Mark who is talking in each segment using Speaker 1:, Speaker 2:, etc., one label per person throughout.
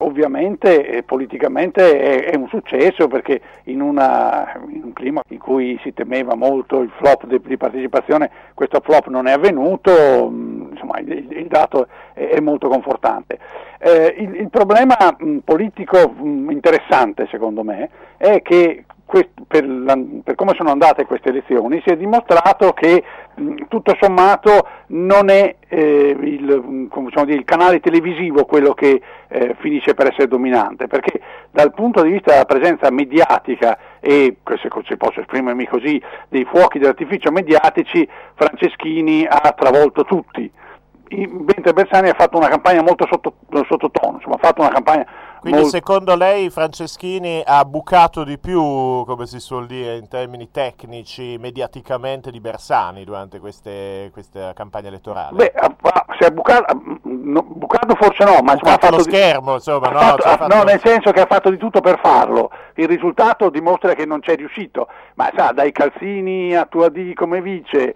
Speaker 1: ovviamente politicamente è un successo, perché in un clima in cui si temeva molto il flop di partecipazione, questo flop non è avvenuto, insomma il dato è molto confortante. Il problema politico interessante, secondo me, è che per come sono andate queste elezioni si è dimostrato che tutto sommato non è il canale televisivo quello che finisce per essere dominante, perché dal punto di vista della presenza mediatica e, se posso esprimermi così, dei fuochi d'artificio mediatici, Franceschini ha travolto tutti, mentre Bersani ha fatto una campagna molto sottotono, insomma ha fatto una campagna.
Speaker 2: Quindi secondo lei Franceschini ha bucato di più, come si suol dire in termini tecnici, mediaticamente di Bersani durante questa campagna elettorale?
Speaker 1: Beh, se ha bucato forse no, ma
Speaker 2: ha fatto lo schermo, insomma,
Speaker 1: nel senso che ha fatto di tutto per farlo. Il risultato dimostra che non c'è riuscito, ma sa, dai calzini a Touadéry come vice,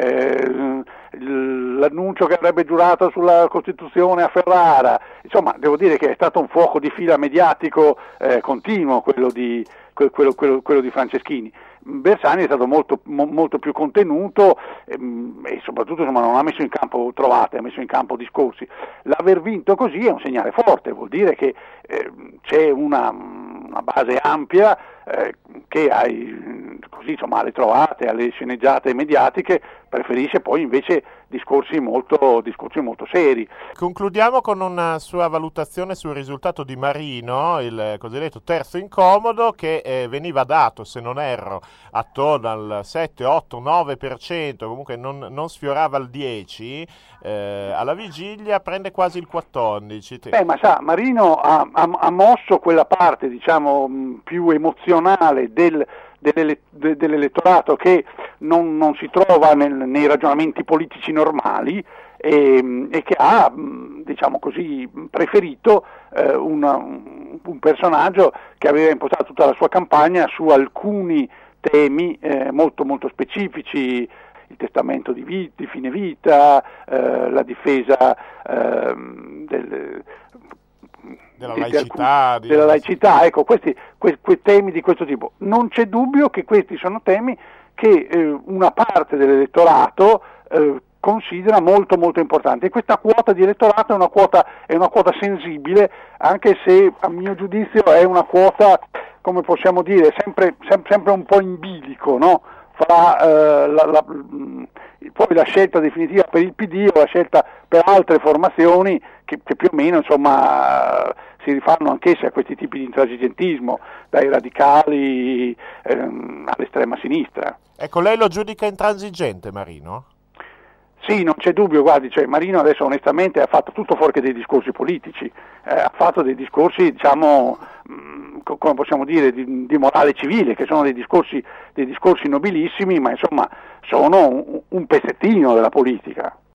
Speaker 1: l'annuncio che avrebbe giurato sulla Costituzione a Ferrara, insomma devo dire che è stato un fuoco di fila mediatico continuo quello di Franceschini. Bersani è stato molto più contenuto e soprattutto insomma, non ha messo in campo trovate, ha messo in campo discorsi. L'aver vinto così è un segnale forte, vuol dire che c'è una base ampia che alle trovate, alle sceneggiate mediatiche preferisce poi invece discorsi molto seri.
Speaker 2: Concludiamo con una sua valutazione sul risultato di Marino, il cosiddetto terzo incomodo, che veniva dato, se non erro, attorno al 7, 8, 9%, comunque non sfiorava il 10%, alla vigilia prende quasi il 14%.
Speaker 1: Ma sa, Marino ha mosso quella parte, diciamo, più emozionale dell'elettorato che non si trova nei ragionamenti politici normali e che ha, diciamo così, preferito un personaggio che aveva impostato tutta la sua campagna su alcuni temi molto molto specifici: il testamento di fine vita, la difesa della laicità, ecco, quei temi di questo tipo. Non c'è dubbio che questi sono temi che una parte dell'elettorato considera molto molto importanti, e questa quota di elettorato è una quota sensibile, anche se a mio giudizio è una quota, come possiamo dire, sempre un po' in bilico, no? Fra poi la scelta definitiva per il PD o la scelta per altre formazioni che più o meno insomma si rifanno anch'esse a questi tipi di intransigentismo, dai radicali all'estrema sinistra.
Speaker 2: Ecco, lei lo giudica intransigente Marino?
Speaker 1: Sì, non c'è dubbio, guardi, Marino adesso onestamente ha fatto tutto fuorché dei discorsi politici, ha fatto dei discorsi, diciamo, come possiamo dire, di morale civile, che sono dei discorsi nobilissimi, ma insomma sono un pezzettino della politica.